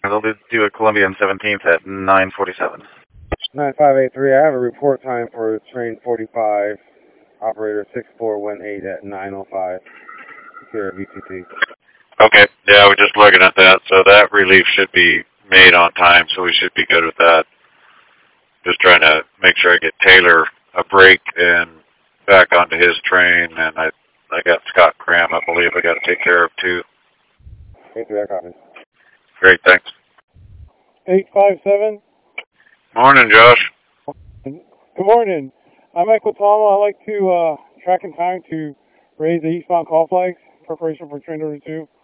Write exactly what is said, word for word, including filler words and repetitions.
They'll do, do a Colombian seventeenth at nine forty-seven. nine five eight three, I have a report time for train forty-five, operator six four one eight at nine oh five, here at V T T. Okay, yeah, we're just looking at that, so that relief should be made on time, so we should be good with that. Just trying to make sure I get Taylor a break and back onto his train, and I I got Scott Graham, I believe I got to take care of too. eight three, I copy. Great, thanks. eight five seven. Morning, Josh. Good morning. I'm Michael Tama. I'd like to uh, track in time to raise the eastbound call flags, preparation for train number two.